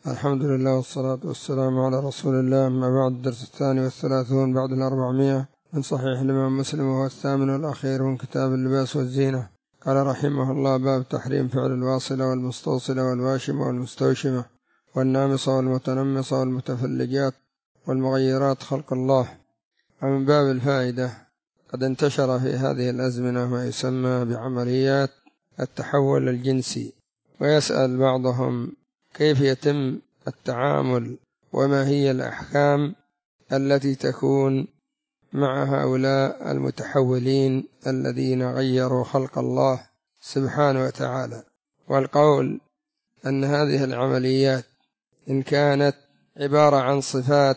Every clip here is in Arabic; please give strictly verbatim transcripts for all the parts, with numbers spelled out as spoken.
الحمد لله والصلاة والسلام على رسول الله. أما بعد، الدرس الثاني والثلاثون بعد الأربعمائة من صحيح الإمام مسلم، وهو الثامن والأخير من كتاب اللباس والزينة. قال رحمه الله: باب تحريم فعل الواصلة والمستوصلة والواشمة والمستوشمة والنامصة والمتنمصة والمتفلجات والمغيرات خلق الله. ومن باب الفائدة، قد انتشر في هذه الأزمنة ما يسمى بعمليات التحول الجنسي، ويسأل بعضهم كيف يتم التعامل وما هي الأحكام التي تكون مع هؤلاء المتحولين الذين غيروا خلق الله سبحانه وتعالى. والقول أن هذه العمليات إن كانت عبارة عن صفات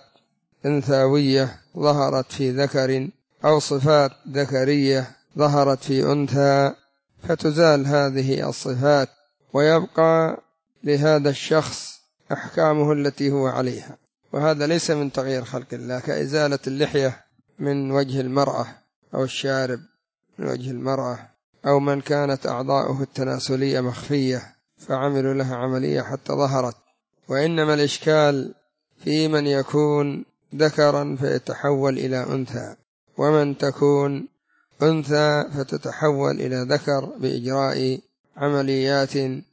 أنثوية ظهرت في ذكر أو صفات ذكرية ظهرت في أنثى، فتزال هذه الصفات ويبقى لهذا الشخص أحكامه التي هو عليها. وهذا ليس من تغيير خلق الله، كإزالة اللحية من وجه المرأة أو الشارب من وجه المرأة، أو من كانت أعضاؤه التناسلية مخفية فعملوا لها عملية حتى ظهرت. وإنما الإشكال في من يكون ذكرا فيتحول إلى أنثى، ومن تكون أنثى فتتحول إلى ذكر بإجراء عمليات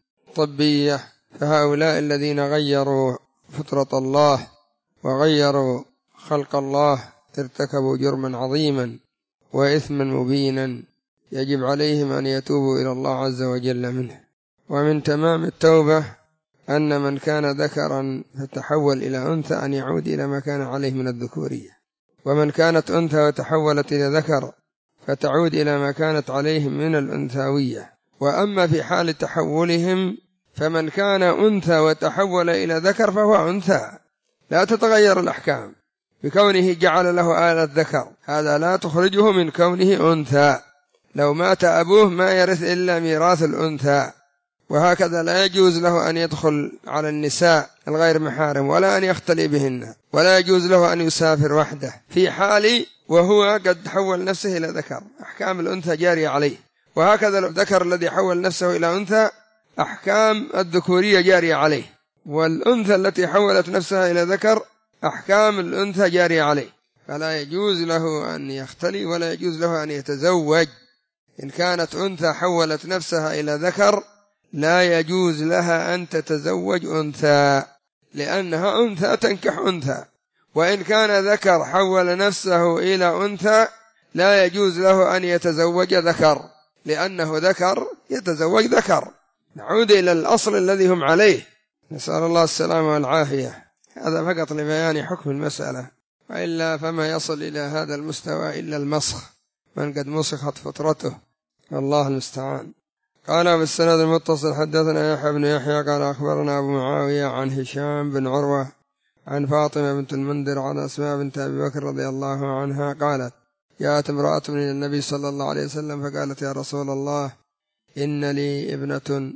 طبية. فهؤلاء الذين غيروا فطرة الله وغيروا خلق الله ارتكبوا جرما عظيما وإثما مبينا، يجب عليهم أن يتوبوا إلى الله عز وجل منه. ومن تمام التوبة أن من كان ذكرا فتحول إلى أنثى أن يعود إلى ما كان عليه من الذكورية، ومن كانت أنثى وتحولت إلى ذكر فتعود إلى ما كانت عليه من الأنثوية. وأما في حال تحولهم فمن كان أنثى وتحول إلى ذكر فهو أنثى، لا تتغير الأحكام بكونه جعل له آلة ذكر، هذا لا تخرجه من كونه أنثى. لو مات أبوه ما يرث إلا ميراث الأنثى. وهكذا لا يجوز له أن يدخل على النساء الغير محارم ولا أن يختلي بهن، ولا يجوز له أن يسافر وحده في حال وهو قد حول نفسه إلى ذكر، أحكام الأنثى جارية عليه. وهكذا الذكر الذي حول نفسه إلى أنثى أحكام الذكورية جارية عليه، والأنثى التي حولت نفسها إلى ذكر أحكام الأنثى جارية عليه. فلا يجوز له أن يختلي ولا يجوز له أن يتزوج. إن كانت أنثى حولت نفسها إلى ذكر لا يجوز لها أن تتزوج أنثى، لأنها أنثى تنكح أنثى. وإن كان ذكر حول نفسه إلى أنثى لا يجوز له أن يتزوج ذكر، لأنه ذكر يتزوج ذكر. نعود إلى الأصل الذي هم عليه، نسأل الله السلامة والعافية. هذا فقط لبيان حكم المسألة، وإلا فما يصل إلى هذا المستوى إلا المسخ، من قد مسخت فطرته، الله المستعان. قال بالسند المتصل: حدثنا يحيى بن يحيى قال أخبرنا أبو معاوية عن هشام بن عروة عن فاطمة بنت المنذر عن أسماء بنت أبي بكر رضي الله عنها قالت: جاءت امرأة من النبي صلى الله عليه وسلم فقالت: يا رسول الله، إن لي ابنة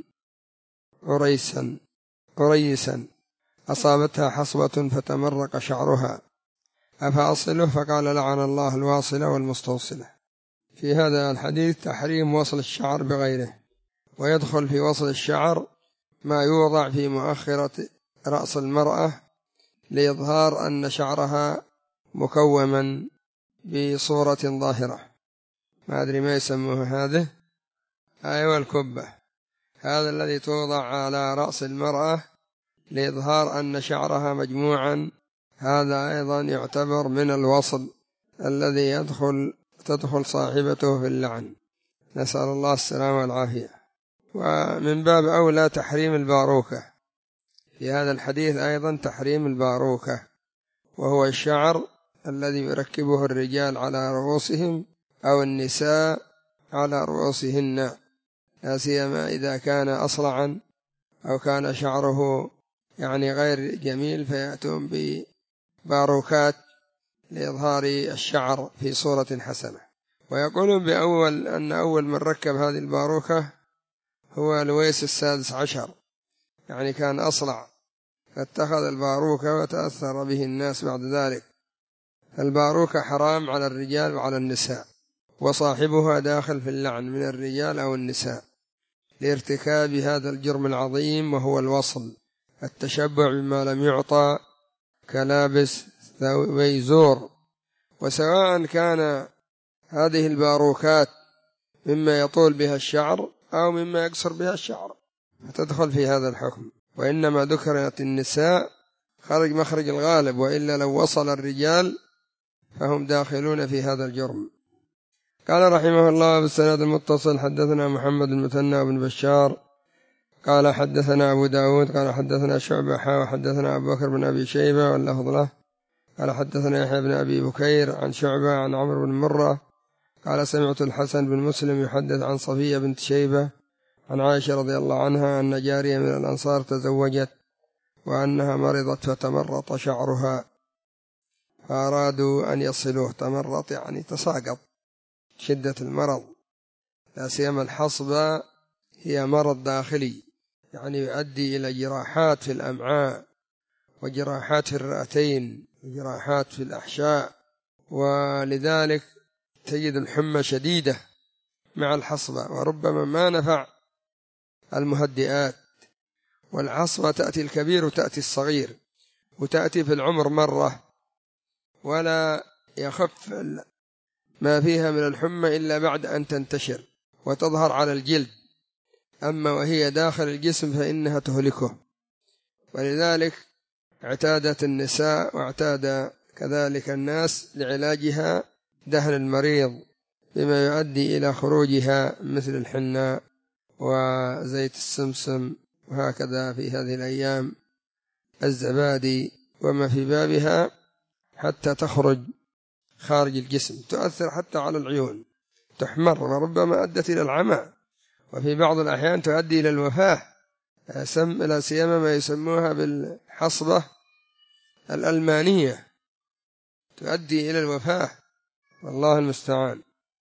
عريسا عريسا أصابتها حصبة فتمرق شعرها أفأصله؟ فقال: لعن الله الواصلة والمستوصلة. في هذا الحديث تحريم وصل الشعر بغيره، ويدخل في وصل الشعر ما يوضع في مؤخرة رأس المرأة لإظهار أن شعرها مكوما بصورة ظاهرة، ما أدري ما يسموه هذا، أيوة الكبة، هذا الذي توضع على رأس المرأة لإظهار أن شعرها مجموعا، هذا أيضا يعتبر من الوصل الذي يدخل تدخل صاحبته في اللعن، نسأل الله السلامة والعافية. ومن باب أولى تحريم الباروكة، في هذا الحديث أيضا تحريم الباروكة، وهو الشعر الذي يركبه الرجال على رؤوسهم أو النساء على رؤوسهن، لا سيما إذا كان أصلعا أو كان شعره يعني غير جميل فيأتون بباروكات لإظهار الشعر في صورة حسنة. ويقولون بأول أن أول من ركب هذه الباروكة هو لويس السادس عشر، يعني كان أصلع فاتخذ الباروكة وتأثر به الناس بعد ذلك. الباروكة حرام على الرجال وعلى النساء، وصاحبها داخل في اللعن من الرجال أو النساء لارتكاب هذا الجرم العظيم وهو الوصل التشبع بما لم يعطى كلابس ثوبي زور. وسواء كان هذه الباروكات مما يطول بها الشعر أو مما يقصر بها الشعر فتدخل في هذا الحكم، وإنما ذكرت النساء خرج مخرج الغالب، وإلا لو وصل الرجال فهم داخلون في هذا الجرم. قال رحمه الله بالسند المتصل حدثنا محمد المثنى بن بشار قال حدثنا أبو داود قال حدثنا شعبة وحدثنا أبو بكر بن أبي شيبة واللفظ له قال حدثنا يحيى بن أبي بكير عن شعبة عن عمرو بن مرة قال سمعت الحسن بن مسلم يحدث عن صفية بنت شيبة عن عائشة رضي الله عنها أن جارية من الأنصار تزوجت وأنها مرضت فتمرط شعرها فأرادوا أن يصلوه. تمرط يعني تساقط، شدة المرض، لا سيما الحصبة هي مرض داخلي يعني يؤدي إلى جراحات في الأمعاء وجراحات في الرئتين وجراحات في الأحشاء، ولذلك تجد الحمى شديدة مع الحصبة، وربما ما نفع المهدئات. والحصبة تأتي الكبير وتأتي الصغير، وتأتي في العمر مرة، ولا يخف ما فيها من الحمى إلا بعد أن تنتشر وتظهر على الجلد، أما وهي داخل الجسم فإنها تهلكه. ولذلك اعتادت النساء واعتاد كذلك الناس لعلاجها دهن المريض بما يؤدي إلى خروجها مثل الحناء وزيت السمسم، وهكذا في هذه الأيام الزبادي وما في بابها حتى تخرج خارج الجسم، تؤثر حتى على العيون، تحمر وربما أدت إلى العمى، وفي بعض الأحيان تؤدي إلى الوفاة، لا سيما ما يسموها بالحصبة الألمانية، تؤدي إلى الوفاة، والله المستعان.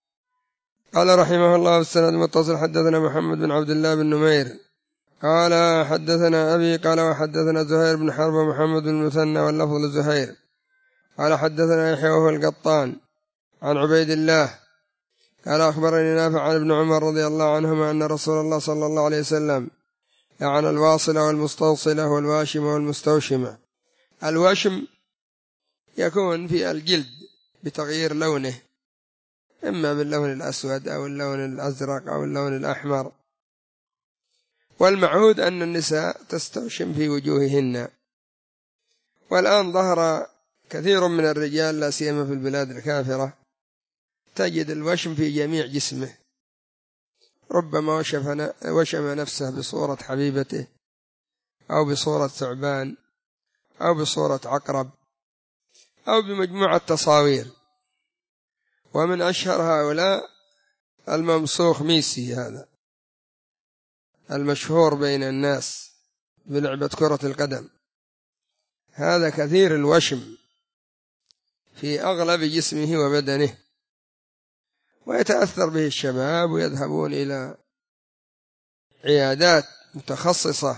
قال رحمه الله بالسند المتصل حدثنا محمد بن عبد الله بن نمير قال حدثنا أبي قال وحدثنا زهير بن حرب ومحمد بن المثنى واللفظ لزهير قال حدثنا يحيى وهو القطان عن عبيد الله قال أخبرني نافع عن ابن عمر رضي الله عنهما أن رسول الله صلى الله عليه وسلم لعن الواصلة والمستوصلة والواشمة والمستوشمة. الوشم يكون في الجلد بتغيير لونه، إما باللون الأسود أو اللون الأزرق أو اللون الأحمر، والمعهود أن النساء تستوشم في وجوههن. والآن ظهر كثير من الرجال لا سيما في البلاد الكافرة تجد الوشم في جميع جسمه، ربما وشم نفسه بصورة حبيبته أو بصورة ثعبان أو بصورة عقرب أو بمجموعة تصاوير. ومن أشهر هؤلاء الممسوخ ميسي، هذا المشهور بين الناس بلعبة كرة القدم، هذا كثير الوشم في أغلب جسمه وبدنه، ويتأثر به الشباب ويذهبون إلى عيادات متخصصة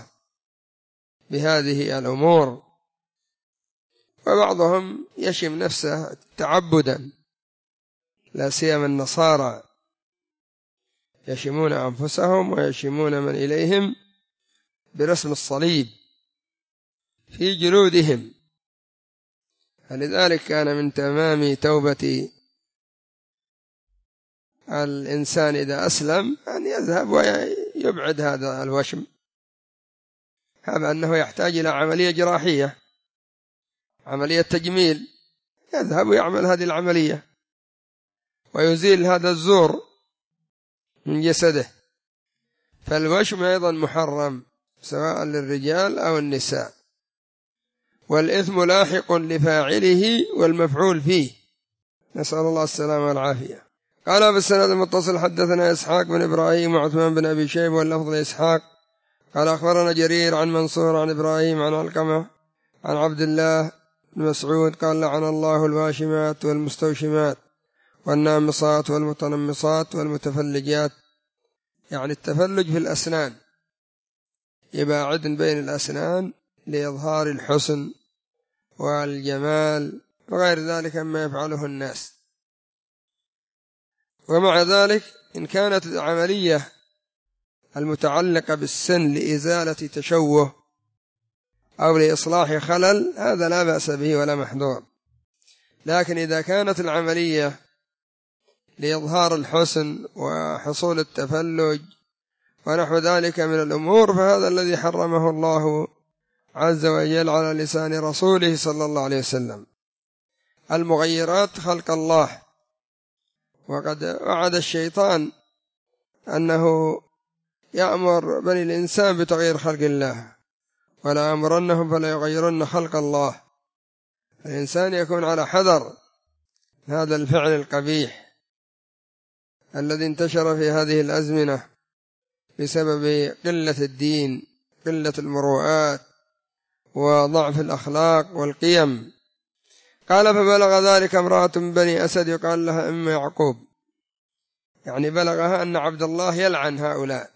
بهذه الأمور، وبعضهم يشم نفسه تعبدا، لا سيما النصارى يشمون أنفسهم ويشمون من إليهم برسم الصليب في جلودهم. فلذلك كان من تمام توبة الإنسان إذا أسلم أن يذهب ويبعد هذا الوشم، هذا أنه يحتاج إلى عملية جراحية، عملية تجميل، يذهب ويعمل هذه العملية ويزيل هذا الزور من جسده. فالوشم أيضا محرم سواء للرجال أو النساء، والإثم لاحق لفاعله والمفعول فيه، نسأل الله السلامة والعافية. قال بالسند المتصل حدثنا إسحاق بن إبراهيم وعثمان بن أبي شيبة واللفظ لإسحاق قال أخبرنا جرير عن منصور عن إبراهيم عن علقمة عن عبد الله بن مسعود قال لعن الله الواشمات والمستوشمات والنامصات والمتنمصات والمتفلجات، يعني التفلج في الأسنان، يباعد بين الأسنان لإظهار الحسن والجمال وغير ذلك مما يفعله الناس. ومع ذلك إن كانت العملية المتعلقة بالسن لإزالة تشوه أو لإصلاح خلل هذا لا بأس به ولا محظور. لكن إذا كانت العملية لإظهار الحسن وحصول التفلج ونحو ذلك من الأمور فهذا الذي حرمه الله عز وجل على لسان رسوله صلى الله عليه وسلم. المغيرات خلق الله، وقد وعد الشيطان أنه يأمر بني الإنسان بتغيير خلق الله، ولا أمرنهم فلا يغيرن خلق الله. الإنسان يكون على حذر هذا الفعل القبيح الذي انتشر في هذه الأزمنة بسبب قلة الدين، قلة المروءات، وضعف الأخلاق والقيم. قال فبلغ ذلك امرأة من بني أسد يقال لها أم يعقوب، يعني بلغها أن عبد الله يلعن هؤلاء.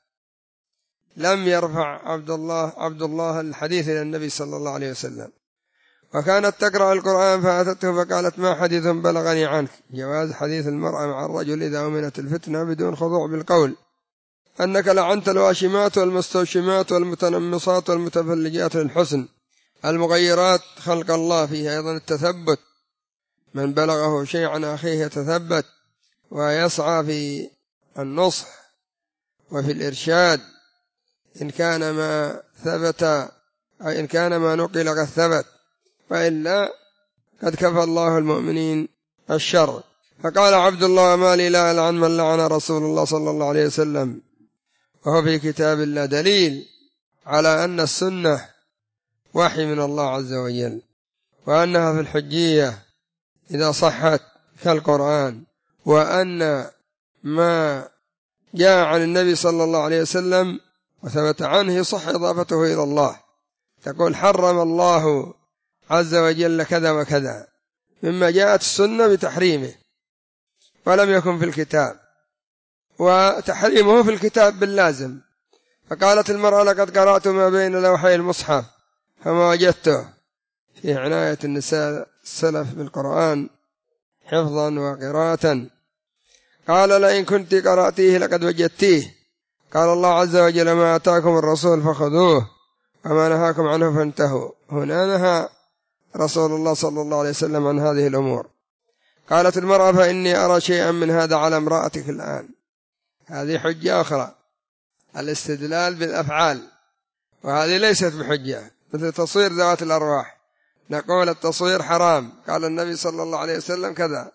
لم يرفع عبد الله عبد الله الحديث إلى النبي صلى الله عليه وسلم، وكانت تقرأ القرآن فأتته فقالت ما حديث بلغني عنك، جواز حديث المرأة مع الرجل إذا أمنت الفتنة بدون خضوع بالقول، أنك لعنت الواشمات والمستوشمات والمتنمصات والمتفلجات للحسن. المغيرات خلق الله فيه أيضا التثبت، من بلغه شيء عن أخيه يتثبت ويسعى في النصح وفي الإرشاد إن كان ما ثبت، أي إن كان ما نقل قد ثبت، وإلا قد كفى الله المؤمنين الشر. فقال عبد الله ما لي لا ألعن من لعن رسول الله صلى الله عليه وسلم، وهو في كتاب الله دليل على أن السنة وحي من الله عز وجل، وأنها في الحجية إذا صحت كالقرآن، وأن ما جاء عن النبي صلى الله عليه وسلم وثبت عنه يصح إضافته إلى الله، تقول حرم الله عز وجل كذا وكذا، مما جاءت السنة بتحريمه ولم يكن في الكتاب، وتحريمه في الكتاب باللازم. فقالت المرأة لقد قرأت ما بين لوحي المصحف فما وجدته، في عناية النساء السلف بالقرآن حفظا وقراءة. قال لئن كنت قرأتيه لقد وجدتيه. قال الله عز وجل ما آتاكم الرسول فخذوه وما نهاكم عنه فانتهوا. هنا نهى رسول الله صلى الله عليه وسلم عن هذه الأمور. قالت المرأة فإني أرى شيئا من هذا على امرأتك الآن. هذه حجة أخرى، الاستدلال بالأفعال، وهذه ليست بحجة، مثل تصوير ذوات الأرواح، نقول التصوير حرام، قال النبي صلى الله عليه وسلم كذا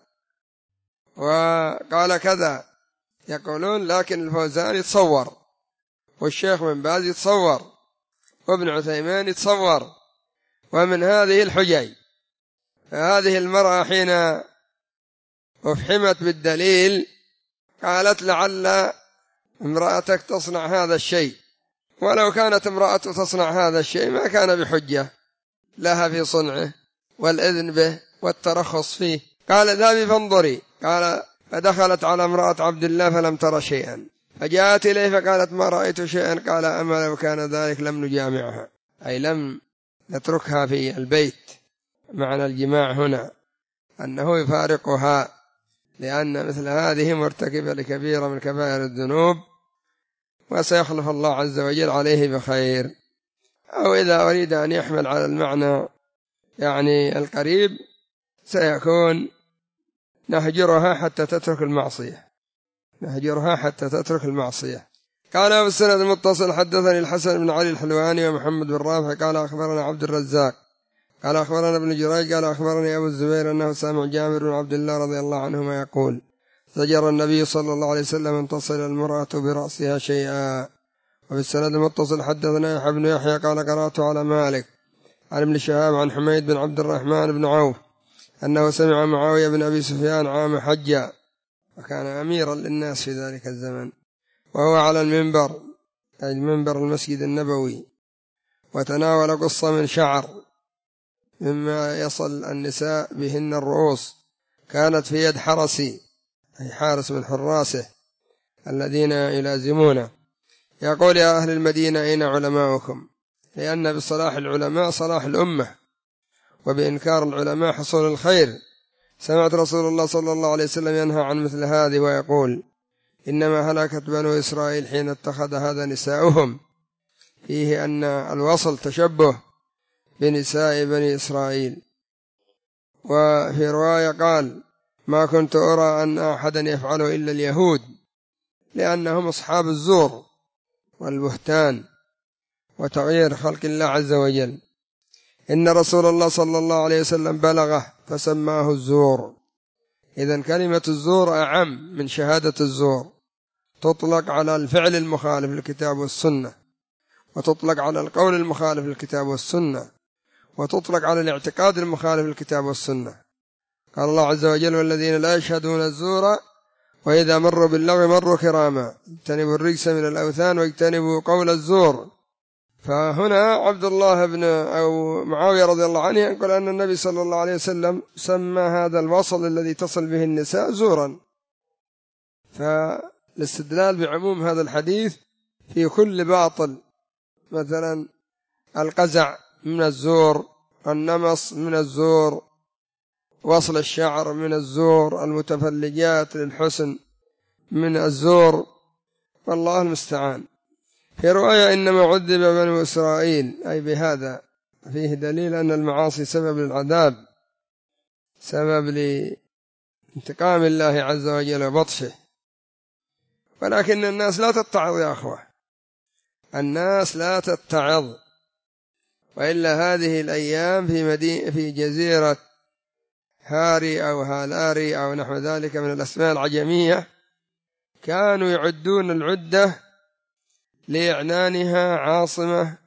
وقال كذا، يقولون لكن الفوزان يتصور، والشيخ من باز يتصور، وابن عثيمين يتصور، ومن هذه الحجج. فهذه المرأة حين أفحمت بالدليل قالت لعل امرأتك تصنع هذا الشيء، ولو كانت امرأة تصنع هذا الشيء ما كان بحجة لها في صنعه والإذن به والترخص فيه. قال ذهبي فانظري. قال فدخلت على امرأة عبد الله فلم تر شيئا، فجاءت إليه فقالت ما رأيت شيئا. قال أما لو كان ذلك لم نجامعها، أي لم نتركها في البيت. معنى الجماع هنا أنه يفارقها، لأن مثل هذه مرتكبة لكبيرة من كبائر الذنوب، وسيخلف الله عز وجل عليه بخير. أو إذا أريد أن يحمل على المعنى يعني القريب سيكون نهجرها حتى تترك المعصية، نهجرها حتى تترك المعصية. قال أبو السند المتصل حدثني الحسن بن علي الحلواني ومحمد بن رافع قال أخبرنا عبد الرزاق قال أخبرنا ابن جريج قال أخبرني أبو الزبير أنه سمع جابر بن عبد الله رضي الله عنهما يقول زجر النبي صلى الله عليه وسلم أن تصل المرأة برأسها شيئا. وفي السند المتصل حدثنا يحيى بن يحيى قال قرأت على مالك عن ابن شهاب عن حميد بن عبد الرحمن بن عوف أنه سمع معاوية بن أبي سفيان عام حجة، وكان أميرا للناس في ذلك الزمن، وهو على المنبر أي منبر المسجد النبوي، وتناول قصة من شعر مما يصل النساء بهن الرؤوس، كانت في يد حرسي أي حارس من حراسه الذين يلازمونه، يقول يا أهل المدينة أين علماؤكم؟ لأن بصلاح العلماء صلاح الأمة، وبإنكار العلماء حصول الخير. سمعت رسول الله صلى الله عليه وسلم ينهى عن مثل هذه ويقول إنما هلكت بنو إسرائيل حين اتخذ هذا نساؤهم، فيه أن الوصل تشبه بنساء بني إسرائيل. وفي رواية قال: ما كنت أرى أن أحدا يفعله إلا اليهود، لأنهم أصحاب الزور والبهتان وتغيير خلق الله عز وجل. إن رسول الله صلى الله عليه وسلم بلغه فسماه الزور. إذن كلمة الزور أعم من شهادة الزور، تطلق على الفعل المخالف للكتاب والسنة، وتطلق على القول المخالف للكتاب والسنة، وتطلق على الاعتقاد المخالف للكتاب والسنة. قال الله عز وجل: والذين لا يشهدون الزور وإذا مروا باللغو مروا كراما اجتنبوا الرجس من الأوثان واجتنبوا قول الزور. فهنا عبد الله بن أو معاوية رضي الله عنه يقول أن النبي صلى الله عليه وسلم سمى هذا الوصل الذي تصل به النساء زورا. فالاستدلال بعموم هذا الحديث في كل باطل، مثلا القزع من الزور، النمص من الزور، وصل الشعر من الزور، المتفلجات للحسن من الزور، والله المستعان. في رواية: إنما عذب بنو إسرائيل، أي بهذا فيه دليل أن المعاصي سبب للعذاب، سبب لانتقام الله عز وجل وبطشه. ولكن الناس لا تتعظ يا أخوة، الناس لا تتعظ، وإلا هذه الأيام في مدينة في جزيرة هاري أو هالاري أو نحو ذلك من الأسماء العجمية كانوا يعدون العدة لإعلانها عاصمة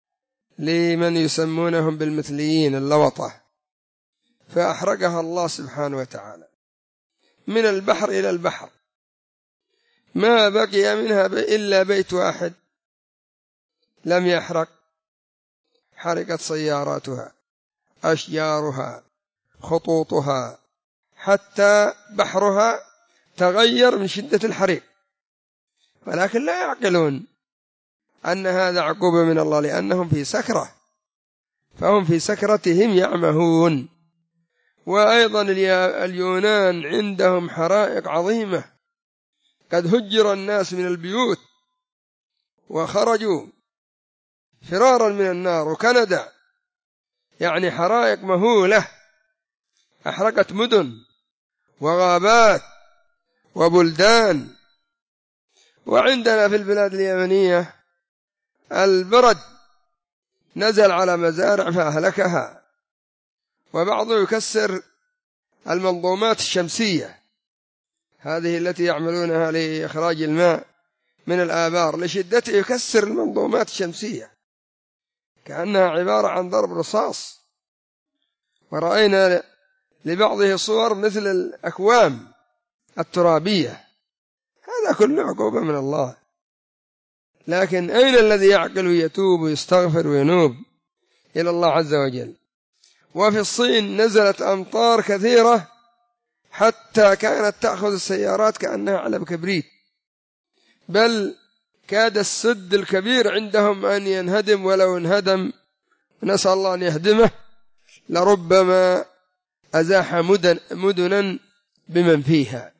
لمن يسمونهم بالمثليين اللوطة، فأحرقها الله سبحانه وتعالى من البحر إلى البحر، ما بقي منها إلا بيت واحد لم يحرق. حرقت سياراتها، أشجارها، خطوطها، حتى بحرها تغير من شدة الحريق، ولكن لا يعقلون أن هذا عقوبة من الله، لأنهم في سكرة، فهم في سكرتهم يعمهون. وأيضا اليونان عندهم حرائق عظيمة، قد هجر الناس من البيوت وخرجوا فرارا من النار. وكندا يعني حرائق مهولة أحرقت مدن وغابات وبلدان. وعندنا في البلاد اليمنية البرد نزل على مزارع فأهلكها، وبعضه يكسر المنظومات الشمسية هذه التي يعملونها لإخراج الماء من الآبار، لشدته يكسر المنظومات الشمسية كأنها عبارة عن ضرب رصاص. ورأينا لبعضه صور مثل الأكوام الترابية. هذا كله عقوبة من الله. لكن أين الذي يعقل ويتوب ويستغفر وينوب إلى الله عز وجل؟ وفي الصين نزلت أمطار كثيرة حتى كانت تأخذ السيارات كأنها علب كبريت، بل كاد السد الكبير عندهم أن ينهدم، ولو انهدم نسأل الله أن يهدمه لربما أزاح مدن مدنا بمن فيها.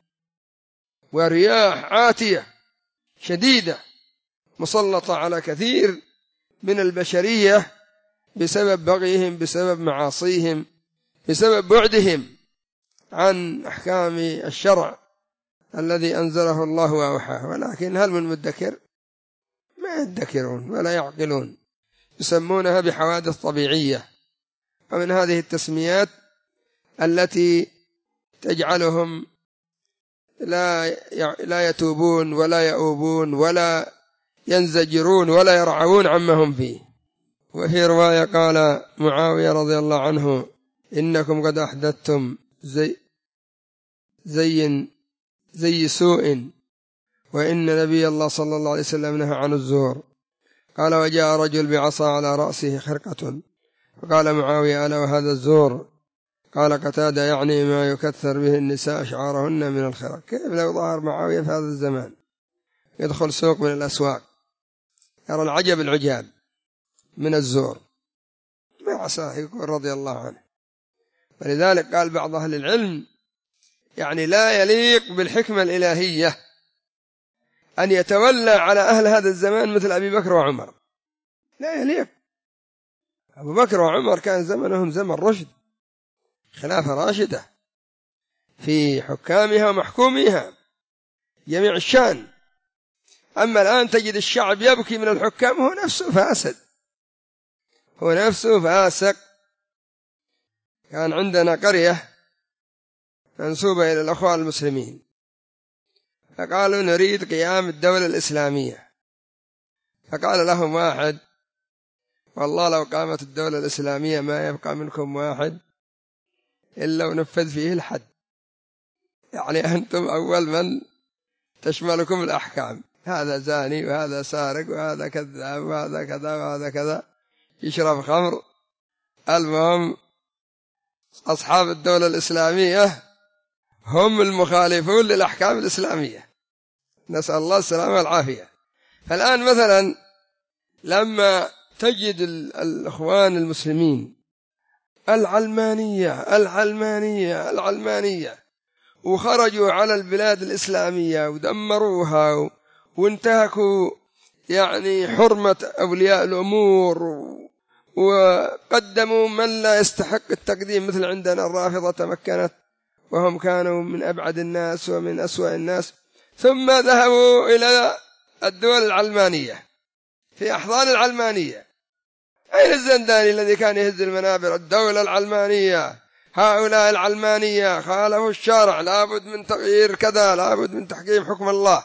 ورياح عاتية شديدة مسلطة على كثير من البشرية بسبب بغيهم، بسبب معاصيهم، بسبب بعدهم عن أحكام الشرع الذي أنزله الله وأوحاه. ولكن هل من مدكر؟ ما يدكرون ولا يعقلون، يسمونها بحوادث طبيعية. ومن هذه التسميات التي تجعلهم لا لا يتوبون ولا يؤوبون ولا ينزجرون ولا يرعون عما هم فيه. وفي رواية قال معاوية رضي الله عنه: إنكم قد أحدثتم زي زي زي سوء، وإن نبي الله صلى الله عليه وسلم نهى عن الزور. قال: وجاء رجل بعصا على رأسه خرقة، فقال معاوية: ألا وهذا الزور؟ قال قتادة: يعني ما يكثر به النساء أشعارهن من الخرق. كيف لو ظهر معاوية في هذا الزمان يدخل سوق من الأسواق يرى العجب العجاب من الزور، ما عساه يقول رضي الله عنه. ولذلك قال بعض أهل العلم: يعني لا يليق بالحكمة الإلهية أن يتولى على أهل هذا الزمان مثل أبي بكر وعمر، لا يليق. أبو بكر وعمر كان زمنهم زمن رشد، خلافة راشدة في حكامها ومحكوميها جميع الشان. أما الآن تجد الشعب يبكي من الحكام، هو نفسه فاسد، هو نفسه فاسق. كان عندنا قرية منسوبة إلى الأخوة المسلمين، فقالوا نريد قيام الدولة الإسلامية، فقال لهم واحد والله لو قامت الدولة الإسلامية ما يبقى منكم واحد إلا ونفذ فيه الحد، يعني أنتم أول من تشملكم الأحكام، هذا زاني وهذا سارق وهذا كذاب وهذا كذا وهذا كذا يشرب خمر. المهم أصحاب الدولة الإسلامية هم المخالفون للأحكام الإسلامية، نسأل الله السلامة والعافية. فالآن مثلا لما تجد الإخوان المسلمين العلمانية العلمانية العلمانية وخرجوا على البلاد الإسلامية ودمروها وانتهكوا يعني حرمة أولياء الأمور وقدموا من لا يستحق التقديم، مثل عندنا الرافضة تمكنت وهم كانوا من أبعد الناس ومن أسوأ الناس، ثم ذهبوا إلى الدول العلمانية في أحضان العلمانية. أين الزنداني الذي كان يهز المنابر؟ الدولة العلمانية، هؤلاء العلمانية خالفوا الشرع، لابد من تغيير كذا، لابد من تحكيم حكم الله.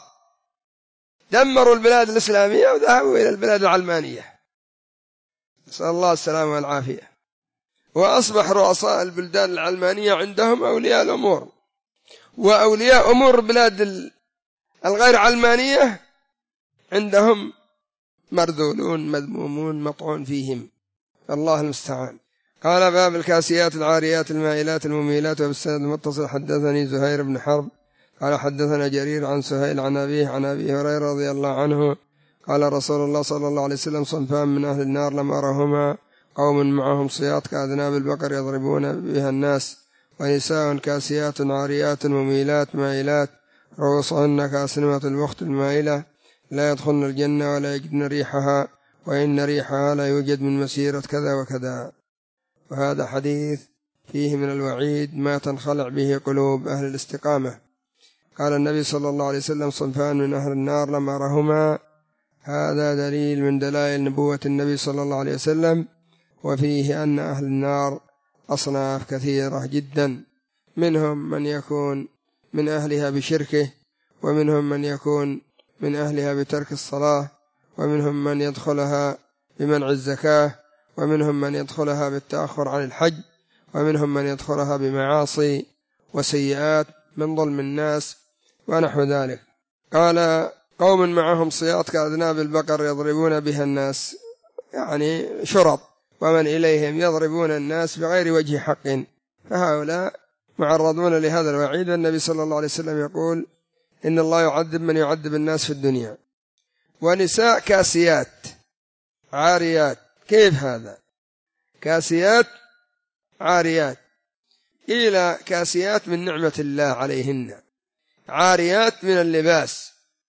دمروا البلاد الإسلامية وذهبوا إلى البلاد العلمانية، نسأل الله السلامة والعافية. وأصبح رؤساء البلدان العلمانية عندهم أولياء الأمور، وأولياء أمور بلاد الغير علمانية عندهم مرذولون مذمومون مطعون فيهم، الله المستعان. قال باب الكاسيات العاريات المائلات المميلات. وبالسند المتصل حدثني زهير بن حرب قال حدثنا جرير عن سهيل عن أبيه عن أبي هريرة رضي الله عنه قال رسول الله صلى الله عليه وسلم صنفان من أهل النار لم أرهما: قوم معهم صياط كأذناب البقر يضربون بها الناس، ونساء كاسيات عاريات مميلات مائلات رؤوسهن كأسنمة البخت المائلة لا يدخلن الجنة ولا يجدن ريحها، وإن ريحها لا يوجد من مسيرة كذا وكذا. وهذا حديث فيه من الوعيد ما تنخلع به قلوب أهل الاستقامة. قال النبي صلى الله عليه وسلم صنفان من أهل النار لم أرهما، هذا دليل من دلائل نبوة النبي صلى الله عليه وسلم، وفيه أن أهل النار أصناف كثيرة جدا، منهم من يكون من أهلها بشركه، ومنهم من يكون من أهلها بترك الصلاة، ومنهم من يدخلها بمنع الزكاة، ومنهم من يدخلها بالتأخر عن الحج، ومنهم من يدخلها بمعاصي وسيئات من ظلم الناس ونحو ذلك. قال قوم معهم صياط كأذناب البقر يضربون بها الناس، يعني شرط، ومن إليهم يضربون الناس بغير وجه حق، فهؤلاء معرضون لهذا الوعيد. والنبي صلى الله عليه وسلم يقول إن الله يعذب من يعذب الناس في الدنيا. ونساء كاسيات عاريات، كيف هذا؟ كاسيات عاريات، قيل كاسيات من نعمة الله عليهن، عاريات من اللباس،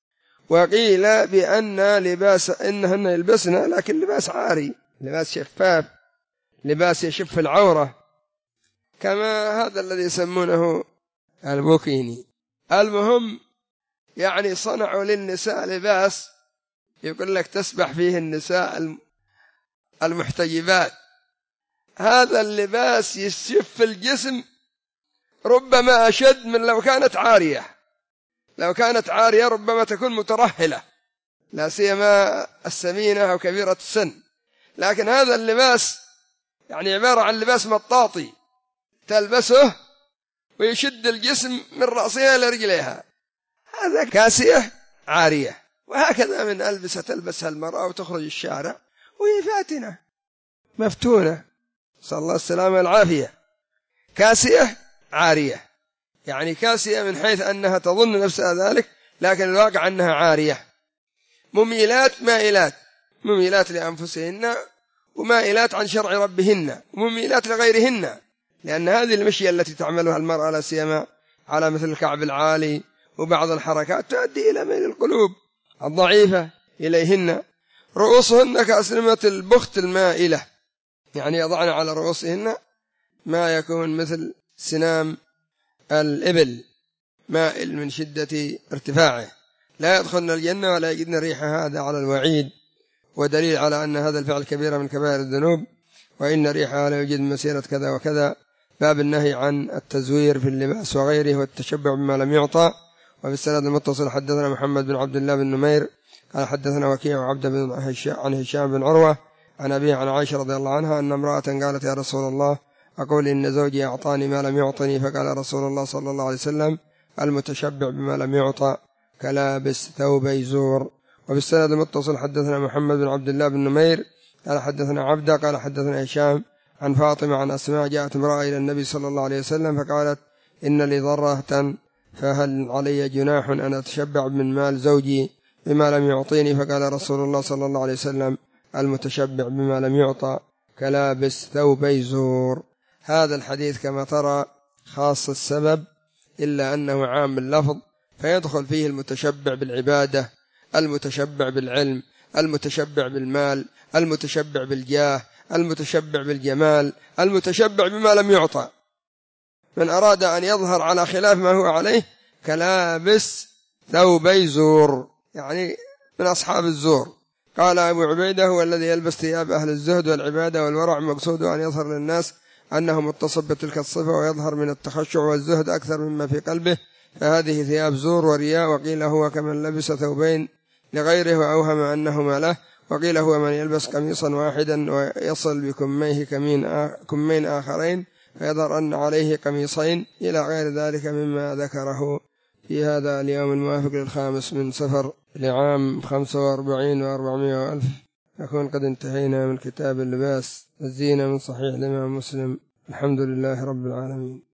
وقيل بأن لباس إنهن يلبسن لكن لباس عاري، لباس شفاف، لباس يشف العورة، كما هذا الذي يسمونه البوكيني. المهم يعني صنعوا للنساء لباس يقول لك تسبح فيه النساء المحتجبات، هذا اللباس يشف الجسم ربما أشد من لو كانت عارية. لو كانت عارية ربما تكون مترهلة، لا سيما السمينة أو كبيرة السن، لكن هذا اللباس يعني عبارة عن لباس مطاطي تلبسه ويشد الجسم من رأسها إلى رجليها، هذا كاسية عارية. وهكذا من ألبسة تلبسها المرأة وتخرج الشارع وهي فاتنة مفتونة، صلى الله السلامة والعافية. كاسية عارية، يعني كاسية من حيث أنها تظن نفسها ذلك، لكن الواقع أنها عارية. مميلات مائلات، مميلات لأنفسهن ومائلات عن شرع ربهن، ومميلات لغيرهن، لأن هذه المشية التي تعملها المرأة لا سيما على مثل الكعب العالي وبعض الحركات تؤدي إلى ميل القلوب الضعيفة إليهن. رؤوسهن كأسنمة البخت المائلة، يعني يضعن على رؤوسهن ما يكون مثل سنام الإبل مائل من شدة ارتفاعه، لا يدخلن الجنة ولا يجدن ريحها. هذا على الوعيد، ودليل على أن هذا الفعل كبيرة من كبائر الذنوب، وإن ريحها لا يوجد مسيرة كذا وكذا. باب النهي عن التزوير في اللباس وغيره والتشبع بما لم يعطى. وفي السند المتصل حدثنا محمد بن عبد الله بن نمير قال حدثنا وكيع وعبد بن عن هشام بن عروة عن أبيه عن عائشة رضي الله عنها أن امرأة قالت يا رسول الله أقول إن زوجي أعطاني ما لم يعطني، فقال رسول الله صلى الله عليه وسلم المتشبع بما لم يعطى كلابس ثوبي زور. وفي السند المتصل حدثنا محمد بن عبد الله بن نمير قال حدثنا عبده قال حدثنا هشام عن فاطمة عن أسماء جاءت امرأة إلى النبي صلى الله عليه وسلم فقالت إن لي ضرة فهل علي جناح أن أتشبع من مال زوجي بما لم يعطيني؟ فقال رسول الله صلى الله عليه وسلم المتشبع بما لم يعطى كلابس ثوبي زور. هذا الحديث كما ترى خاص السبب إلا أنه عام اللفظ، فيدخل فيه المتشبع بالعبادة، المتشبع بالعلم، المتشبع بالمال، المتشبع بالجاه، المتشبع بالجمال، المتشبع بما لم يعطى. من أراد أن يظهر على خلاف ما هو عليه كلابس ثوبي زور، يعني من أصحاب الزور. قال أبو عبيدة هو الذي يلبس ثياب أهل الزهد والعبادة والورع، مقصوده أن يظهر للناس أنه متصف بتلك الصفة ويظهر من التخشع والزهد أكثر مما في قلبه، فهذه ثياب زور ورياء. وقيل هو كمن لبس ثوبين لغيره وأوهم أنهما له، وقيل هو من يلبس قميصا واحدا ويصل بكميه كمين آخرين فيظهر أن عليه قميصين، إلى غير ذلك مما ذكره في هذا اليوم الموافق للخامس من سفر لعام خمسة وأربعين وأربعمائة وألف. نكون قد انتهينا من كتاب اللباس والزينة من صحيح الإمام مسلم. الحمد لله رب العالمين.